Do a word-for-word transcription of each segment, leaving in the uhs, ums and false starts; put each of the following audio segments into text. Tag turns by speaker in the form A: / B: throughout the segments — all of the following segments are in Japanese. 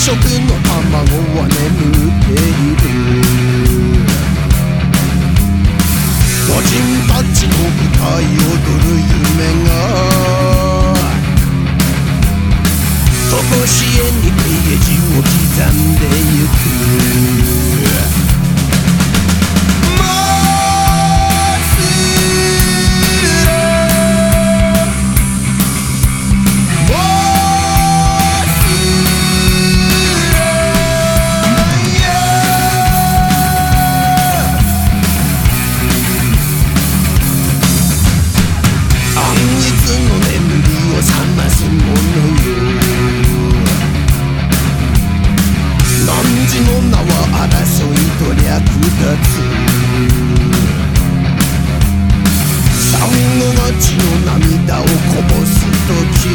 A: 色の卵は眠っている。巨人たちの舞台踊る夢がとこしえにページを刻んでゆく。汝の名は争いと略奪。サンゴが血の涙をこぼす時、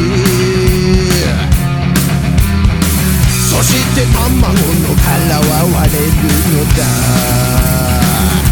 A: そして卵の殻は割れるのだ。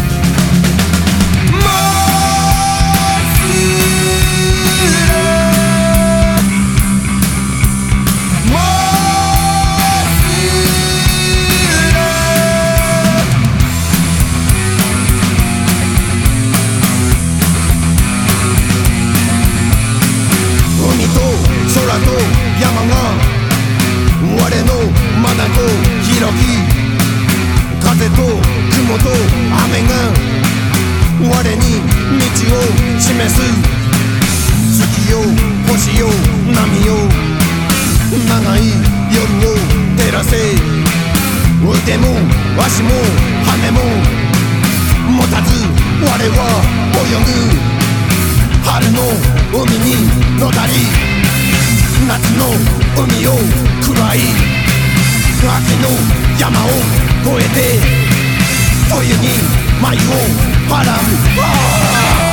A: 山が我の眼と開き、風と雲と雨が我に道を示す。月よ星よ波よ長い夜を照らせ。腕も足も羽も持たず我は泳ぐ。春の海にのたり、夏の海を喰らい、秋の山を越えて冬に眉をはらむ。